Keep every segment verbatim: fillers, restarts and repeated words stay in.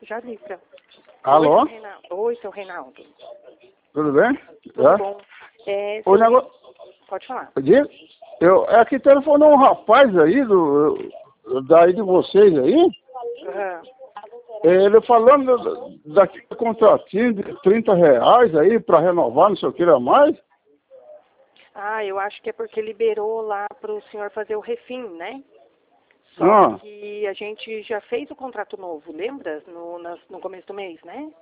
Já ligo pra... Alô? Oi, seu Reinaldo. Oi, seu Reinaldo. Tudo bem? Tudo É? bom? É, O seu... negócio... Pode falar. Diga. Eu, é que telefonou um rapaz aí, do, daí de vocês aí, Uhum. ele falando daquele contratinho de trinta reais aí para renovar, não sei o que era mais. Ah, eu acho que é porque liberou lá para o senhor fazer o refim, né? Só Ah, que a gente já fez o contrato novo, lembra? No, nas- no começo do mês, né?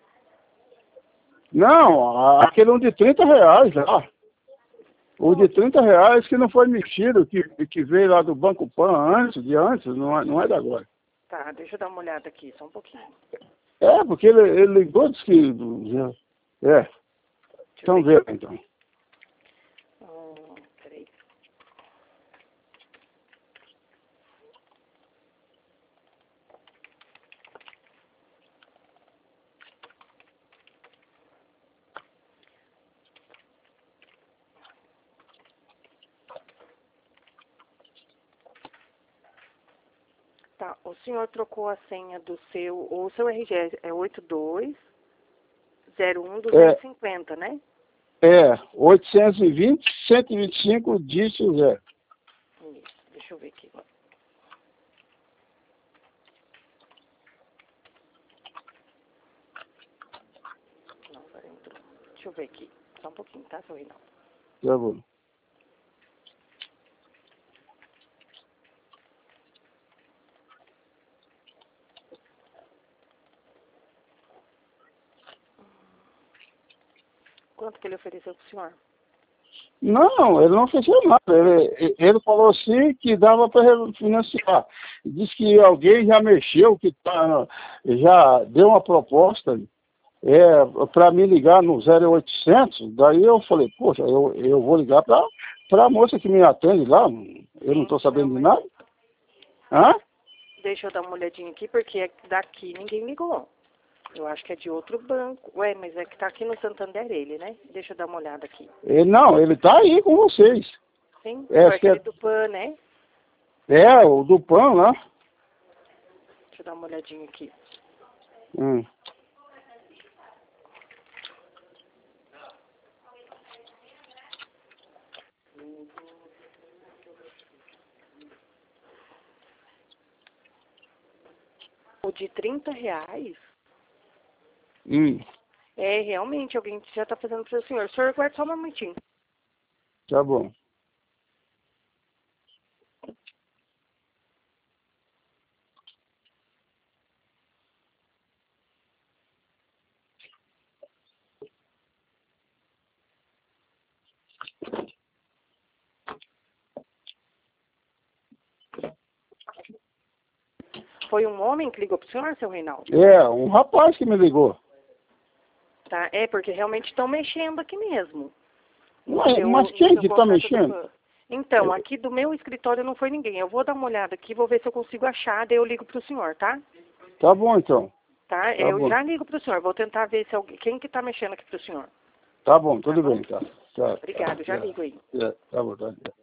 não, aquele um de trinta reais lá. O de trinta reais que não foi mexido, que, que veio lá do Banco Pan antes, de antes, não é, não é de agora. Tá, deixa eu dar uma olhada aqui, só um pouquinho. É, porque ele, ele ligou, disse que... É, Deixa eu então ver vê, aqui. então. Hum, peraí. Tá, o senhor trocou a senha do seu, o seu R G é oito dois zero um duzentos e cinquenta, né? É, oitocentos e vinte, cento e vinte e cinco, dígito zero. Isso, deixa eu ver aqui. Não, agora entrou. Deixa eu ver aqui, só um pouquinho, tá, seu Reinaldo? Tá bom. Quanto que ele ofereceu pro senhor? Não, ele não fez nada. Ele, ele falou assim que dava para refinanciar. Diz que alguém já mexeu, que tá, já deu uma proposta é, para me ligar no zero oitocentos. Daí eu falei, poxa, eu, eu vou ligar para a moça que me atende lá. Eu não estou Então, sabendo de mas nada. Hã? deixa eu dar uma olhadinha aqui, porque daqui ninguém ligou. Eu acho que é de outro banco. Ué, mas é que tá aqui no Santander ele, né? Deixa eu dar uma olhada aqui. Ele, não, ele está aí com vocês. Sim, É, foi acho que é, aquele do Pan, né? é o do pão lá. Deixa eu dar uma olhadinha aqui. Hum. O de trinta reais, Hum. é realmente alguém que já tá fazendo pro senhor. O senhor aguarda só um momentinho. Tá bom. Foi um homem que ligou pro senhor, seu Reinaldo? É, um rapaz que me ligou. Tá, é porque realmente estão mexendo aqui mesmo. No Mas, seu, mas no quem seu que está contrato do mexendo? Pan. Então, aqui do meu escritório não foi ninguém. Eu vou dar uma olhada aqui, vou ver se eu consigo achar, daí eu ligo pro senhor, tá? Tá bom, então. Tá? Tá Eu bom. já ligo pro senhor, vou tentar ver se alguém, quem que tá mexendo aqui pro senhor. Tá bom, Tá tudo bom? bem, tá. Tá, Obrigado, já tá, ligo aí. tá, tá bom, tá.